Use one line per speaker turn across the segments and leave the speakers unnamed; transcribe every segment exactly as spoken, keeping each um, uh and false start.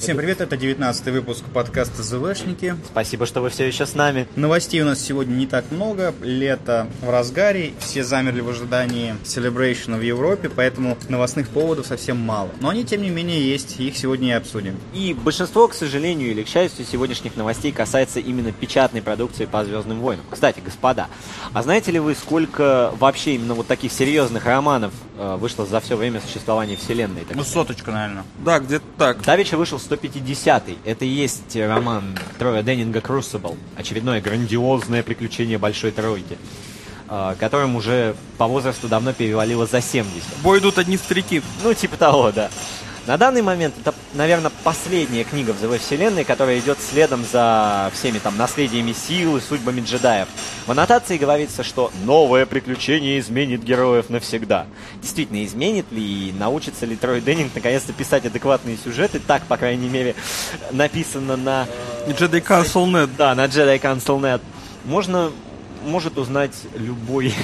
Всем привет, это девятнадцатый выпуск подкаста «ЗВшники».
Спасибо, что вы все еще с нами.
Новостей у нас сегодня не так много, лето в разгаре, все замерли в ожидании Celebration в Европе, поэтому новостных поводов совсем мало. Но они, тем не менее, есть, их сегодня и обсудим.
И большинство, к сожалению или к счастью, сегодняшних новостей касается именно печатной продукции по «Звездным войнам». Кстати, господа, а знаете ли вы, сколько вообще именно вот таких серьезных романов э, вышло за все время существования Вселенной?
Ну, соточка, наверное.
Да, где-то так.
Давеча вышел сто пятидесятый. Это и есть роман Троя Деннинга «Crucible». Очередное грандиозное приключение Большой Тройки, которым уже по возрасту давно перевалило за семьдесят.
В бой идут одни старики.
Ну, типа того, да. На данный момент это, наверное, последняя книга в ЗВ-вселенной, которая идет следом за всеми там наследиями сил и судьбами джедаев. В аннотации говорится, что новое приключение изменит героев навсегда. Действительно, изменит ли и научится ли Трой Деннинг наконец-то писать адекватные сюжеты? Так, по крайней мере, написано на...
Jedi Council точка нет.
Да, на Jedi Council точка нет. Можно, может узнать любой...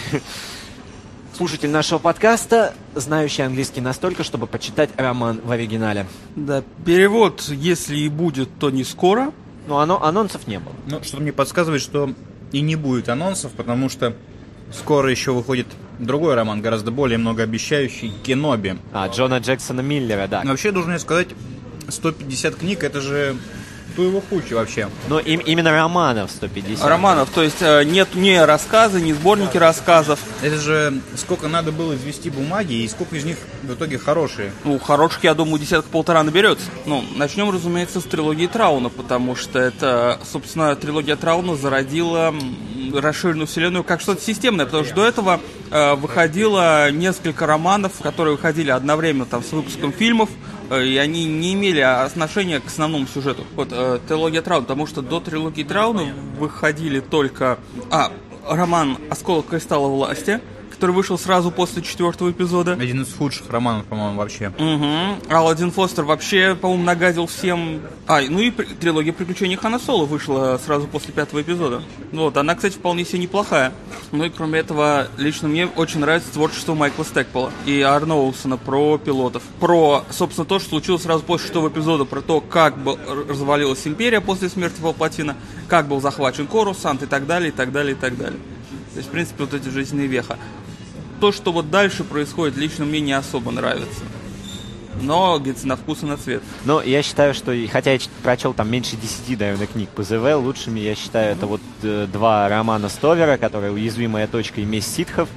слушатель нашего подкаста, знающий английский настолько, чтобы почитать роман в оригинале.
Да, перевод, если и будет, то не скоро.
Но оно, анонсов не было.
Ну, что-то мне подсказывает, что и не будет анонсов, потому что скоро еще выходит другой роман, гораздо более многообещающий, «Кеноби».
А, Джона Джексона Миллера, да.
Но вообще, должен я сказать, сто пятьдесят книг, это же... его куча вообще.
Но им, именно романов сто пятьдесят.
Романов, то есть нет ни рассказы, ни сборники рассказов.
Это же сколько надо было извести бумаги, и сколько из них в итоге хорошие.
Ну, хороших, я думаю, десятка-полтора наберется. Ну, начнем, разумеется, с трилогии Трауна, потому что это, собственно, трилогия Трауна зародила расширенную вселенную как что-то системное, потому что до этого э, выходило несколько романов, которые выходили одновременно там с выпуском фильмов, и они не имели отношения к основному сюжету. Вот, э, трилогия Трауна, потому что до трилогии Трауна выходили только... А, роман «Осколок кристалла власти», который вышел сразу после четвертого эпизода.
Один из худших романов, по-моему, вообще.
Угу. Аладдин Фостер вообще, по-моему, нагадил всем... А, ну и при... трилогия «Приключений Хана Соло» вышла сразу после пятого эпизода. Вот, она, кстати, вполне себе неплохая. Ну и кроме этого, лично мне очень нравится творчество Майкла Стэкпола и Арна Олсона про пилотов. Про, собственно, то, что случилось сразу после шестого эпизода, про то, как был... развалилась империя после смерти Палпатина, как был захвачен Корусант и так далее, и так далее, и так далее. То есть, в принципе, вот эти жизненные веха. То, что вот дальше происходит, лично мне не особо нравится. Но, говорится, на вкус и на цвет.
Но я считаю, что, хотя я прочел там меньше десяти, наверное, книг по ЗВ, лучшими, я считаю, это вот э, два романа Стовера, которые «Уязвимая точка» и «Месть ситхов»,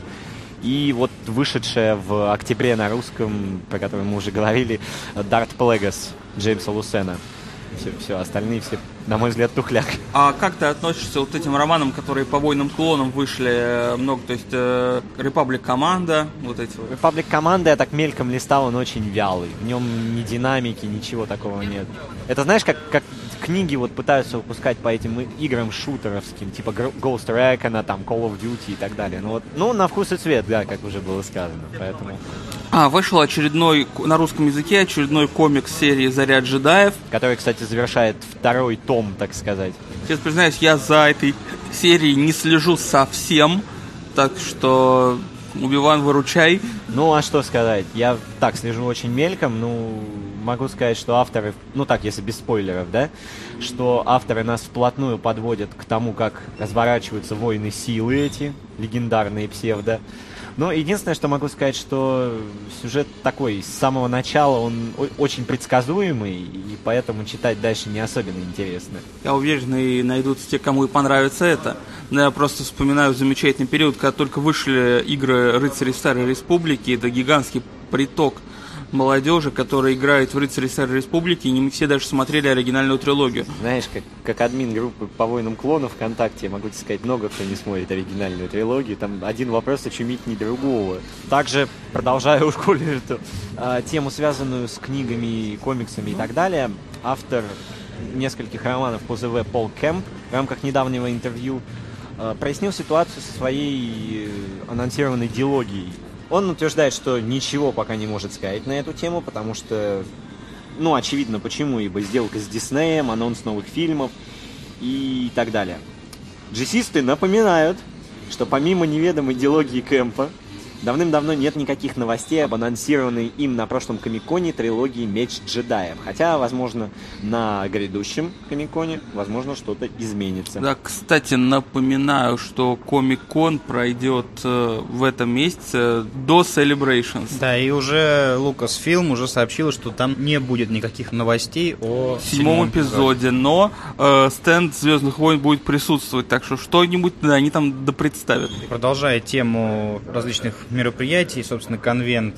и вот вышедшая в октябре на русском, про который мы уже говорили, «Дарт Плэгас» Джеймса Лусена. Все, все, остальные все, на мой взгляд, тухляк.
А как ты относишься вот к этим романам, которые по «Войнам клонам» вышли много, то есть э, «Репаблик Команда», вот эти вот?
«Репаблик Команда» я так мельком листал, он очень вялый. В нем ни динамики, ничего такого нет. Это знаешь, как, как книги вот пытаются выпускать по этим играм шутеровским, типа Ghost Recon, там, Call of Duty и так далее. Ну, вот, ну, на вкус и цвет, да, как уже было сказано, поэтому...
А, вышел очередной, на русском языке, очередной комикс серии «Заряд джедаев».
Который, кстати, завершает второй том, так сказать.
Честно признаюсь, я за этой серией не слежу совсем, так что, Оби-Ван, выручай.
Ну, а что сказать, я так слежу очень мельком, ну, могу сказать, что авторы, ну так, если без спойлеров, да, что авторы нас вплотную подводят к тому, как разворачиваются войны силы эти, легендарные псевдо. Но единственное, что могу сказать, что сюжет такой, с самого начала он очень предсказуемый, и поэтому читать дальше не особенно интересно.
Я уверен, и найдутся те, кому и понравится это. Но я просто вспоминаю замечательный период, когда только вышли игры «Рыцари Старой Республики», это гигантский приток молодежи, которая играет в «Рыцари Старой Республики», и не все даже смотрели оригинальную трилогию.
Знаешь, как, как админ группы по «Войнам клонов» ВКонтакте, я могу тебе сказать, много кто не смотрит оригинальную трилогию. Там один вопрос очумить не другого. Также, продолжая уж коли эту а, тему, связанную с книгами, комиксами и так далее, автор нескольких романов по ЗВ Пол Кэмп в рамках недавнего интервью а, прояснил ситуацию со своей анонсированной дилогией. Он утверждает, что ничего пока не может сказать на эту тему, потому что, ну, очевидно почему, ибо сделка с Диснеем, анонс новых фильмов и так далее. Джесисты напоминают, что помимо неведомой дилогии Кэмпа, Давным-давно нет никаких новостей об анонсированной им на прошлом Комик-Коне трилогии «Меч джедаев». Хотя, возможно, на грядущем Комик-Коне, возможно, что-то изменится.
Да, кстати, напоминаю, что Комик-Кон пройдет э, в этом месяце до Celebrations.
Да, и уже Lucasfilm уже сообщила, что там не будет никаких новостей о
В седьмом эпизоде, но э, стенд «Звездных войн» будет присутствовать, так что что-нибудь, да, они там допредставят.
Продолжая тему различных мероприятий, собственно, конвент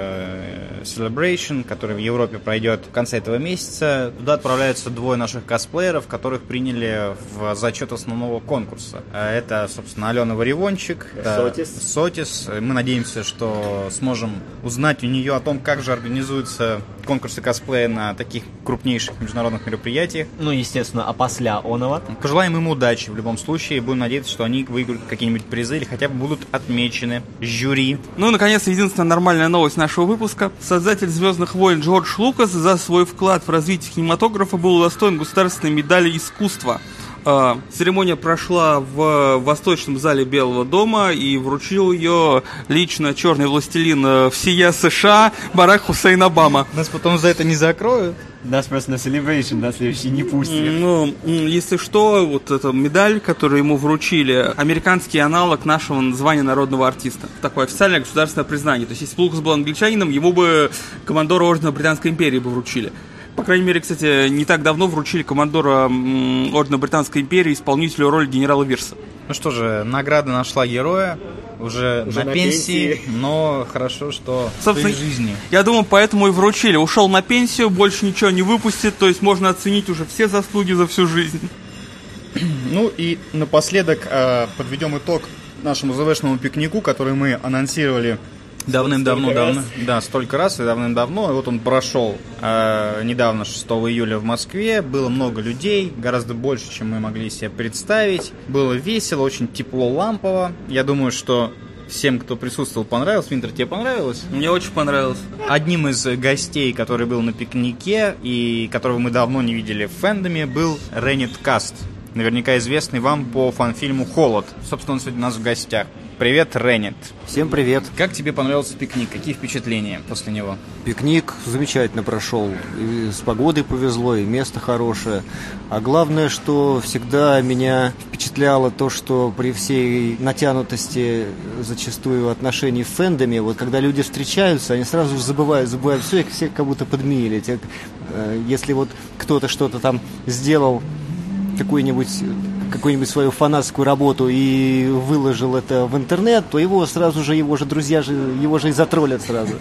э, Celebration, который в Европе пройдет в конце этого месяца, туда отправляются двое наших косплееров, которых приняли в зачет основного конкурса. Это, собственно, Алена Варивончик,
Сотис.
Сотис. Мы надеемся, что сможем узнать у нее о том, как же организуются конкурсы косплея на таких крупнейших международных мероприятиях.
Ну, естественно, а после оного.
Пожелаем им удачи в любом случае. Будем надеяться, что они выиграют какие-нибудь призы или хотя бы будут отмечены жюри.
Ну и, наконец, единственная нормальная новость нашего выпуска. Создатель «Звездных войн» Джордж Лукас за свой вклад в развитие кинематографа был удостоен государственной медали искусства. Э, церемония прошла в Восточном зале Белого дома и вручил ее лично черный властелин всея США Барак Хусейн Обама.
Нас потом за это не закроют.
Нас просто на Celebration на следующий не пустят.
Ну, если что, вот эта медаль, которую ему вручили, американский аналог нашего звания народного артиста. Такое официальное государственное признание. То есть, если бы Лукас был англичанином, ему бы командора ордена Британской империи бы вручили. По крайней мере, кстати, не так давно вручили командора м, ордена Британской империи исполнителю роли генерала Вирса.
Ну что же, награда нашла героя. Уже, уже на, на пенсии, пенсии, но хорошо, что
собственно,
в жизни.
Я думаю, поэтому и вручили. Ушел на пенсию, больше ничего не выпустит, то есть можно оценить уже все заслуги за всю жизнь.
Ну и напоследок э, подведем итог нашему ЗВшному пикнику, который мы анонсировали давным-давно, давно, да, столько раз и давным-давно. И вот он прошел э, недавно, шестого июля в Москве. Было много людей, гораздо больше, чем мы могли себе представить. Было весело, очень тепло, лампово. Я думаю, что всем, кто присутствовал, понравилось. Винтер, тебе понравилось?
Мне очень понравилось.
Одним из гостей, который был на пикнике и которого мы давно не видели в фэндоме, был Ренит Каст. Наверняка известный вам по фан-фильму «Холод». Собственно, он сегодня у нас в гостях. Привет, Ренит.
Всем привет.
Как тебе понравился пикник? Какие впечатления после него?
Пикник замечательно прошел. И с погодой повезло, и место хорошее. А главное, что всегда меня впечатляло то, что при всей натянутости зачастую отношений в фэндоме, вот когда люди встречаются, они сразу забывают, забывают все, и все как будто подменили. Если вот кто-то что-то там сделал, какую-нибудь какую-нибудь свою фанатскую работу и выложил это в интернет, то его сразу же, его же друзья же, его же и затроллят сразу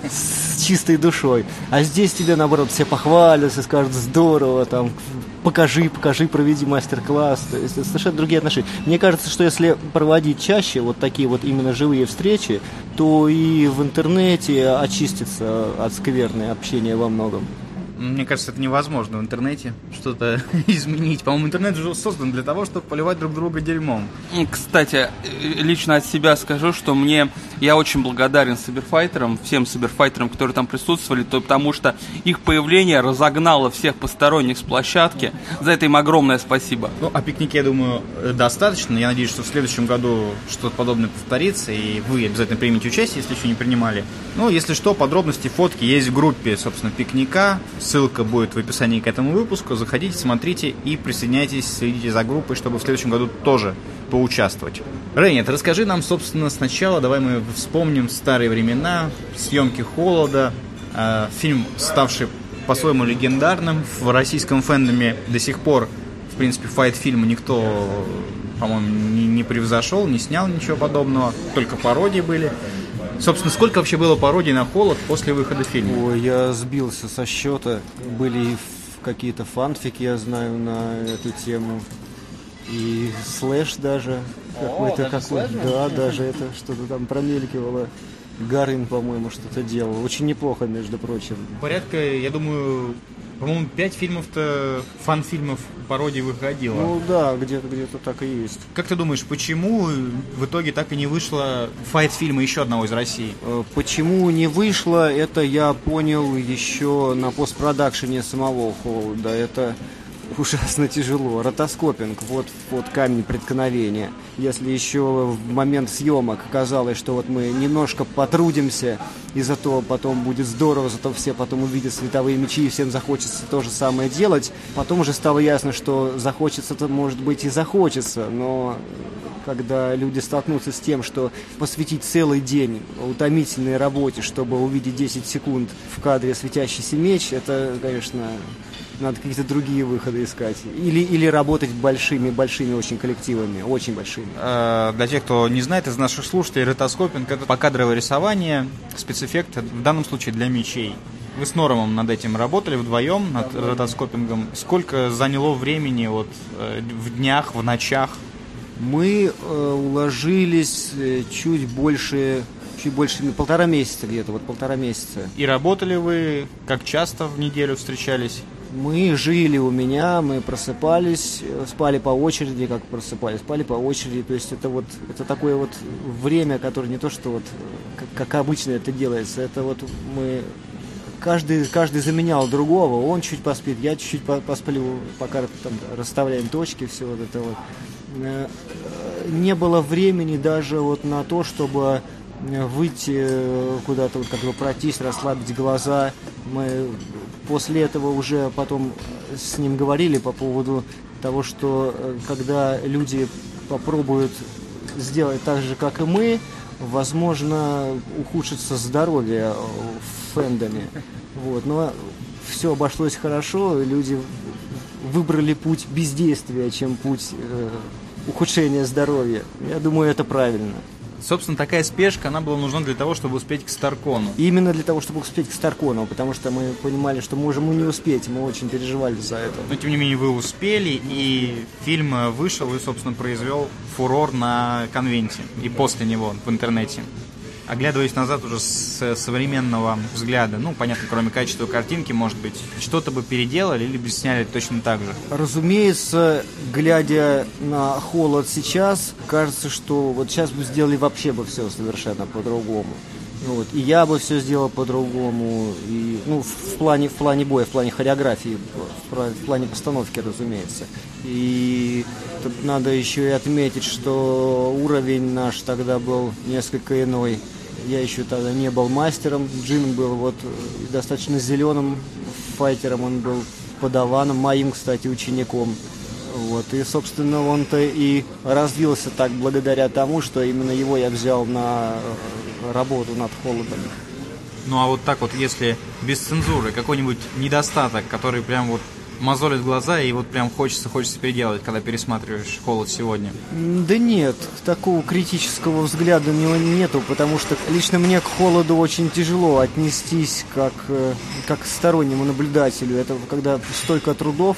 с чистой душой. А здесь тебе, наоборот, все похвалятся, скажут: здорово, там, покажи, покажи, проведи мастер-класс. То есть это совершенно другие отношения. Мне кажется, что если проводить чаще вот такие вот именно живые встречи, то и в интернете очистится от скверны общения во многом.
Мне кажется, это невозможно в интернете что-то изменить. По-моему, интернет уже создан для того, чтобы поливать друг друга дерьмом.
Кстати, лично от себя скажу, что мне я очень благодарен саберфайтерам, всем саберфайтерам, которые там присутствовали, то, потому что их появление разогнало всех посторонних с площадки. За это им огромное спасибо.
Ну, о пикнике, я думаю, достаточно. Я надеюсь, что в следующем году что-то подобное повторится, и вы обязательно примете участие, если еще не принимали. Ну, если что, подробности, фотки есть в группе, собственно, пикника. Ссылка будет в описании к этому выпуску. Заходите, смотрите и присоединяйтесь, следите за группой, чтобы в следующем году тоже поучаствовать. Ренит, расскажи нам, собственно, сначала, давай мы вспомним старые времена, съемки «Холода», э, фильм, ставший по-своему легендарным в российском фэндоме до сих пор. В принципе, файт-фильма никто, по-моему, не, не превзошел, не снял ничего подобного, только пародии были. Собственно, сколько вообще было пародий на «Холод» после выхода фильма?
Ой, я сбился со счета. Были и какие-то фанфики, я знаю, на эту тему. И слэш даже. Какой-то,
даже
какой-то.
слэш?
Да, даже это что-то там промелькивало. Гарин, по-моему, что-то делал. Очень неплохо, между прочим.
Порядка, я думаю, по-моему, пять фильмов-то, фан-фильмов пародий выходило.
Ну да, где-то, где-то так и есть.
Как ты думаешь, почему в итоге так и не вышло файт-фильма еще одного из России?
Почему не вышло, это я понял еще на постпродакшене самого «Холода». Это ужасно тяжело. Ротоскопинг, вот, вот камень преткновения. Если еще в момент съемок казалось, что вот мы немножко потрудимся, и зато потом будет здорово, зато все потом увидят световые мечи, и всем захочется то же самое делать. Потом уже стало ясно, что захочется-то, может быть, и захочется, но когда люди столкнутся с тем, что посвятить целый день утомительной работе, чтобы увидеть десять секунд в кадре светящийся меч, это, конечно, надо какие-то другие выходы искать. Или, или работать большими-большими очень коллективами, очень большими.
Для тех, кто не знает из наших слушателей, ротоскопинг — это покадровое рисование, спецэффект, в данном случае для мечей. Вы с Норомом над этим работали вдвоем, над ротоскопингом. Сколько заняло времени вот, в днях, в ночах?
Мы э, уложились чуть больше, чуть больше, полтора месяца где-то, вот полтора месяца.
И работали вы, как часто в неделю встречались?
Мы жили у меня, мы просыпались, спали по очереди, как просыпались, спали по очереди. То есть это вот это такое вот время, которое не то, что вот как, как обычно это делается. Это вот мы каждый, каждый заменял другого, он чуть поспит, я чуть-чуть посплю, пока там расставляем точки, все вот это вот. Не было времени даже вот на то, чтобы выйти куда-то, вот как бы пройтись, расслабить глаза. Мы после этого уже потом с ним говорили по поводу того, что когда люди попробуют сделать так же, как и мы, возможно, ухудшится здоровье в фэндоме. Вот. Но все обошлось хорошо, люди выбрали путь бездействия, чем путь э, ухудшения здоровья. Я думаю, это правильно.
Собственно, такая спешка, она была нужна для того, чтобы успеть к Старкону.
Именно для того, чтобы успеть к Старкону, потому что мы понимали, что можем и не успеть, мы очень переживали за это.
Но, тем не менее, вы успели, и фильм вышел и, собственно, произвел фурор на конвенте и после него в интернете. Оглядываясь назад уже с современного взгляда, ну, понятно, кроме качества картинки, может быть, что-то бы переделали или бы сняли точно так же?
Разумеется, глядя на «Холод» сейчас, кажется, что вот сейчас бы сделали вообще бы все совершенно по-другому. Вот. И я бы все сделал по-другому, и, ну, в плане, в плане боя, в плане хореографии, в, в плане постановки, разумеется. И тут надо еще и отметить, что уровень наш тогда был несколько иной. Я еще тогда не был мастером, Джин был вот достаточно зеленым файтером, он был подаваном, моим, кстати, учеником. Вот. И, собственно, он-то и развился так благодаря тому, что именно его я взял на работу над «Холодом».
Ну а вот так вот, если без цензуры, какой-нибудь недостаток, который прям вот мозолит глаза и вот прям хочется, хочется переделать, когда пересматриваешь «Холод» сегодня?
Да нет, такого критического взгляда у него нету, потому что лично мне к «Холоду» очень тяжело отнестись как, как к стороннему наблюдателю. Это когда столько трудов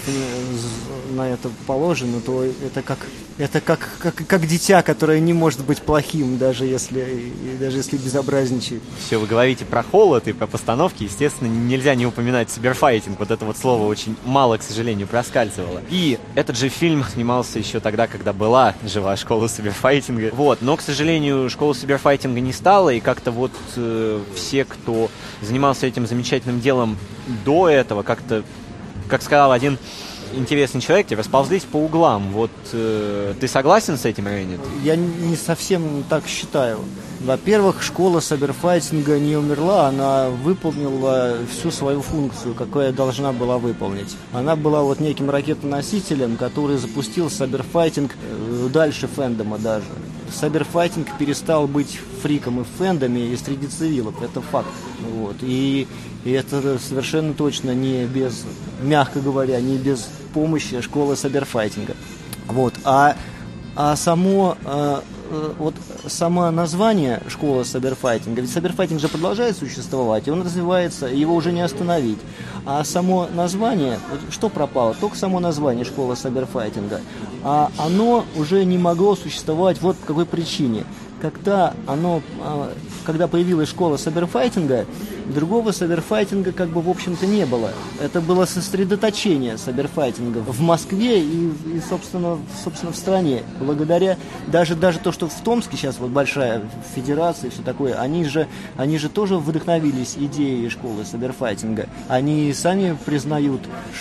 на это положено, то это как, это как, как, как дитя, которое не может быть плохим, даже если, даже если безобразничает.
Все, вы говорите про «Холод» и про постановки, естественно, нельзя не упоминать саберфайтинг. Вот это вот слово очень мало, к сожалению, проскальзывало. И этот же фильм снимался еще тогда, когда была жива школа саберфайтинга. Вот. Но, к сожалению, школы саберфайтинга не стало, и как-то вот э, все, кто занимался этим замечательным делом до этого, как-то, как сказал один интересный человек, те расползлись по углам. Вот э, ты согласен с этим, Рейнет?
Я не совсем так считаю. Во-первых, школа саберфайтинга не умерла, она выполнила всю свою функцию, какую должна была выполнить. Она была вот неким ракетоносителем, который запустил саберфайтинг дальше фэндома даже. Саберфайтинг перестал быть фриком и в фэндоме, и среди цивилов, это факт. Вот. И, и это совершенно точно не без, мягко говоря, не без помощи школы саберфайтинга. Вот. А, а само... Вот само название школы саберфайтинга, ведь саберфайтинг же продолжает существовать, и он развивается, и его уже не остановить. А само название, что пропало? Только само название школы саберфайтинга. А оно уже не могло существовать вот по какой причине. Когда, оно, когда появилась школа саберфайтинга, Другого саберфайтинга как бы в общем-то не было. Это было сосредоточение саберфайтинга в Москве и, и собственно, собственно в стране. Благодаря даже, даже то, что в Томске сейчас вот большая федерация и все такое, они же, они же тоже вдохновились идеей школы саберфайтинга. Они сами признают,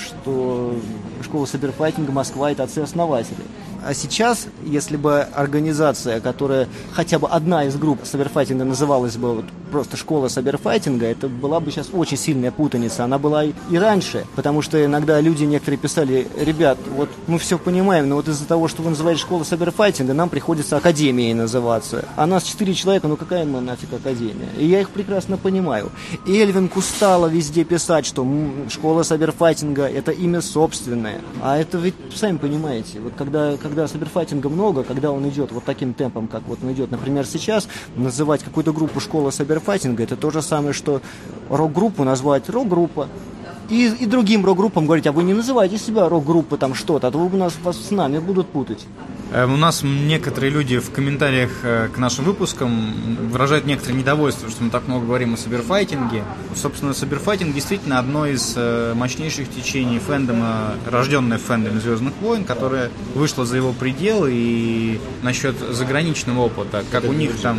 что школа саберфайтинга Москва – это отцы-основатели. А сейчас, если бы организация, которая хотя бы одна из групп саберфайтинга называлась бы вот просто школа саберфайтинга, это была бы сейчас очень сильная путаница. Она была и раньше, потому что иногда люди некоторые писали: ребят, вот мы все понимаем, но вот из-за того, что вы называете школа саберфайтинга, нам приходится академией называться. А нас четыре человека, ну какая мы нафиг академия? И я их прекрасно понимаю. И Эльвинг устала везде писать, что м, школа саберфайтинга это имя собственное. А это ведь, сами понимаете, вот когда... Когда саберфайтинга много, когда он идет вот таким темпом, как вот он идет, например, сейчас, называть какую-то группу школа саберфайтинга, это то же самое, что рок-группу назвать рок-группа. И, и другим рок-группам говорить: а вы не называйте себя рок-группа там что-то, а то у нас вас с нами будут путать.
У нас некоторые люди в комментариях к нашим выпускам выражают некоторое недовольство, что мы так много говорим о саберфайтинге. Собственно, саберфайтинг действительно одно из мощнейших течений фэндома, рожденное в фэндоме «Звездных войн», которое вышло за его пределы. И насчет заграничного опыта, как у них там,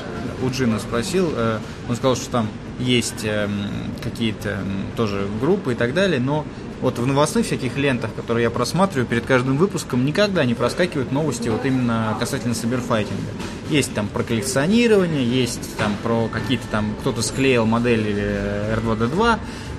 у Джина спросил, он сказал, что там есть какие-то тоже группы и так далее, но вот в новостных всяких лентах, которые я просматриваю перед каждым выпуском, никогда не проскакивают новости вот именно касательно саберфайтинга. Есть там про коллекционирование, есть там про какие-то там, кто-то склеил модели эр два дэ два,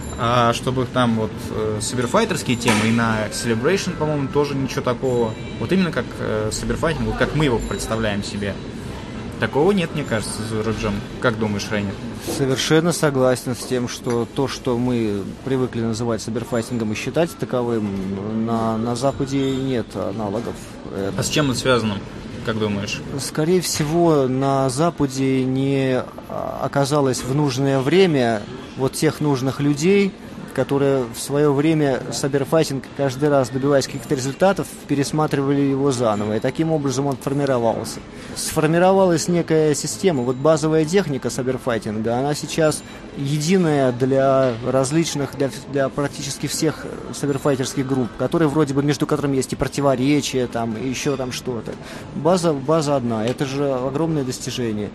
а чтобы там вот саберфайтерские темы, и на Celebration, по-моему, тоже ничего такого. Вот именно как саберфайтинг, вот как мы его представляем себе. Такого нет, мне кажется, за рубежом. Как думаешь, Рейнер?
Совершенно согласен с тем, что то, что мы привыкли называть саберфайтингом и считать таковым, на, на Западе нет аналогов.
А с чем это связано, как думаешь?
Скорее всего, на Западе не оказалось в нужное время вот тех нужных людей, которые в свое время саберфайтинг, каждый раз добиваясь каких-то результатов, пересматривали его заново. И таким образом он формировался. Сформировалась некая система. Вот базовая техника саберфайтинга, она сейчас единая для различных, для, для практически всех саберфайтерских групп, которые вроде бы между которыми есть и противоречия, там, и еще там что-то. База, база одна. Это же огромное достижение.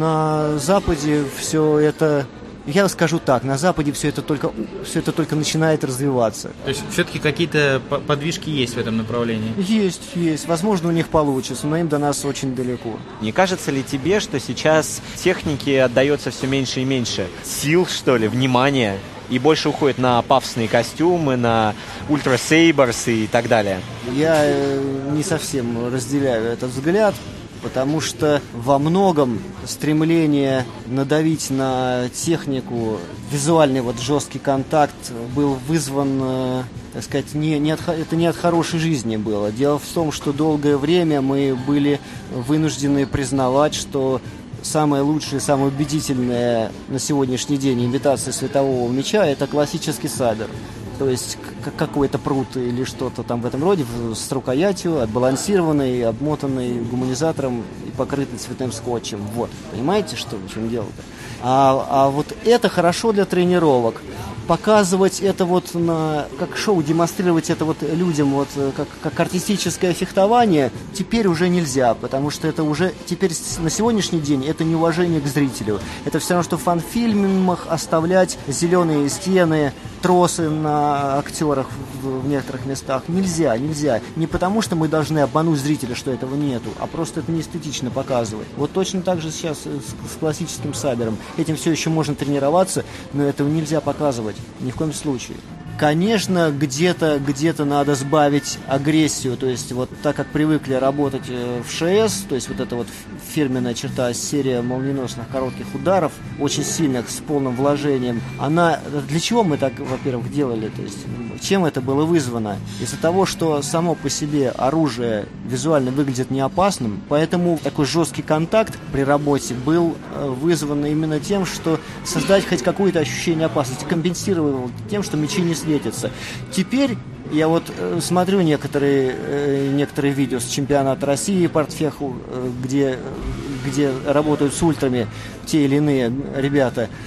На Западе все это... Я скажу так, на Западе все это только, все это только начинает развиваться.
То есть все-таки какие-то подвижки есть в этом направлении?
Есть, есть. Возможно, у них получится, но им до нас очень далеко.
Не кажется ли тебе, что сейчас технике отдается все меньше и меньше сил, что ли, внимания, и больше уходит на пафосные костюмы, на Ультра Сейберс и так далее?
Я не совсем разделяю этот взгляд, потому что во многом стремление надавить на технику, визуальный вот жесткий контакт был вызван, так сказать, не, не от, это не от хорошей жизни было. Дело в том, что долгое время мы были вынуждены признавать, что самая лучшая, самая убедительная на сегодняшний день имитация светового меча – это классический сабер. То есть какой-то прут или что-то там в этом роде, с рукоятью, отбалансированный, обмотанный гуманизатором и покрытый цветным скотчем. Вот, понимаете, что, в чем дело-то? А, а вот это хорошо для тренировок. Показывать это вот на, как шоу, демонстрировать это вот людям вот как, как артистическое фехтование теперь уже нельзя, потому что это уже теперь на сегодняшний день это неуважение к зрителю. Это все равно, что в фан-фильмах оставлять зеленые стены, тросы на актерах в, в некоторых местах. Нельзя, нельзя. Не потому, что мы должны обмануть зрителя, что этого нету, а просто это неэстетично показывать. Вот точно так же сейчас с, с классическим сабером. Этим все еще можно тренироваться, но этого нельзя показывать. Ни в коем случае. Конечно, где-то, где-то надо сбавить агрессию, то есть вот так как привыкли работать в ШС, то есть вот эта вот фирменная черта, серия молниеносных коротких ударов, очень сильных, с полным вложением, она, для чего мы так, во-первых, делали, то есть чем это было вызвано? Из-за того, что само по себе оружие визуально выглядит неопасным, поэтому такой жесткий контакт при работе был вызван именно тем, что создать хоть какое-то ощущение опасности, компенсировал тем, что мечи не светятся. Теперь я вот э, смотрю некоторые, э, некоторые видео с чемпионата России по артфеху, э, где, где работают с ультрами те или иные ребята.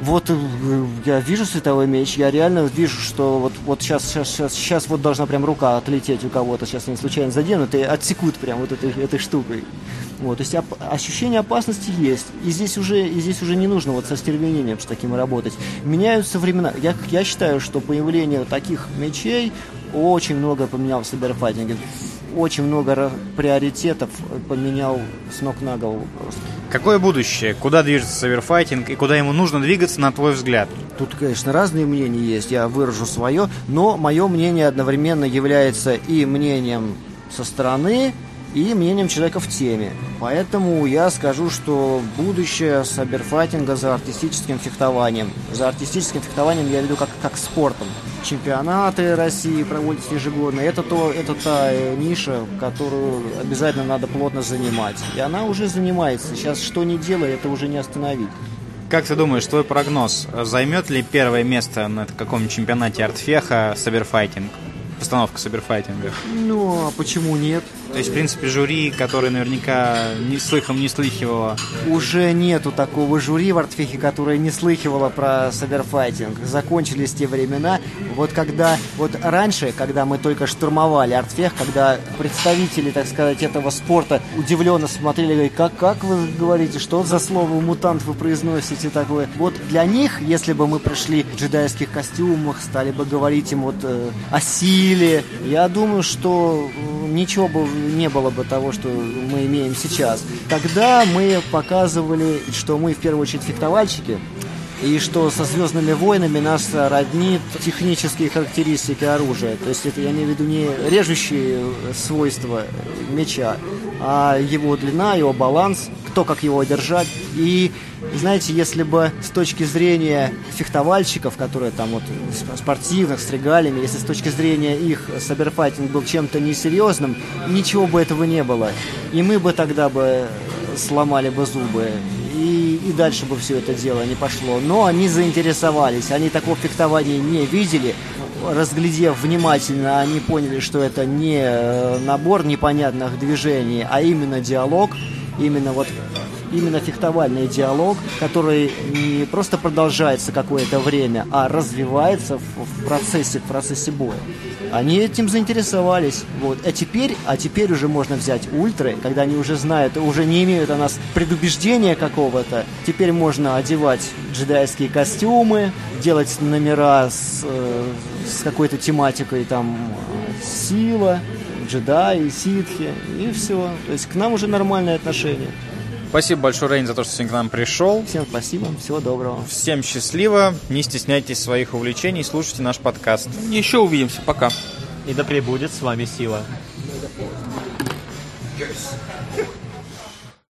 Вот э, я вижу световой меч, я реально вижу, что вот, вот сейчас, сейчас, сейчас, сейчас вот должна прям рука отлететь у кого-то, сейчас они случайно заденут и отсекут прям вот этой, этой штукой. Вот, то есть оп- ощущение опасности есть. И здесь уже, и здесь уже не нужно вот со стервенением с таким работать. Меняются времена. Я, я считаю, что появление таких мечей очень много поменял в саберфайтинге. Очень много приоритетов поменял с ног на голову просто.
Какое будущее? Куда движется саберфайтинг и куда ему нужно двигаться, на твой взгляд?
Тут, конечно, разные мнения есть, я выражу свое, но мое мнение одновременно является и мнением со стороны, и мнением человека в теме. Поэтому я скажу, что будущее саберфайтинга за артистическим фехтованием. За артистическим фехтованием я веду как, как спортом. Чемпионаты России проводятся ежегодно. Это, то, это та ниша, которую обязательно надо плотно занимать. И она уже занимается. Сейчас что ни делай, это уже не остановить.
Как ты думаешь, твой прогноз, займет ли первое место на каком-нибудь чемпионате артфеха саберфайтинг? Постановка саберфайтинга.
Ну, а почему нет?
То есть, в принципе, жюри, которое наверняка ни слыхом не слыхивало.
Уже нету такого жюри в артфехе, которое не слыхивало про саберфайтинг. Закончились те времена. Вот когда, вот раньше, когда мы только штурмовали артфех, когда представители, так сказать, этого спорта удивленно смотрели, говорили, как, как вы говорите, что за слово мутант вы произносите такое? Вот для них, если бы мы пришли в джедайских костюмах, стали бы говорить им вот э, о силе, я думаю, что ничего бы не было бы того, что мы имеем сейчас. Тогда мы показывали, что мы в первую очередь фехтовальщики, и что со «Звездными войнами» нас роднит технические характеристики оружия. То есть это я имею в виду не режущие свойства меча, а его длина, его баланс, кто как его держать. И, знаете, если бы с точки зрения фехтовальщиков, которые там вот спортивных, с регалиями, если с точки зрения их саберфайтинг был чем-то несерьезным, ничего бы этого не было. И мы бы тогда бы сломали бы зубы. И, и дальше бы все это дело не пошло. Но они заинтересовались, они такого фехтования не видели. Разглядев внимательно, они поняли, что это не набор непонятных движений, а именно диалог, именно вот именно фехтовальный диалог, который не просто продолжается какое-то время, а развивается в, в процессе, в процессе боя. Они этим заинтересовались. Вот. А теперь, а теперь уже можно взять ультры, когда они уже знают, уже не имеют о нас предубеждения какого-то. Теперь можно одевать джедайские костюмы, делать номера с, э, с какой-то тематикой, там, сила, джедаи, ситхи, и все. То есть к нам уже нормальное отношение.
Спасибо большое, Рейн, за то, что сегодня к нам пришел.
Всем спасибо, всего доброго.
Всем счастливо, не стесняйтесь своих увлечений, слушайте наш подкаст.
Еще увидимся, пока.
И да пребудет с вами сила.
Yes.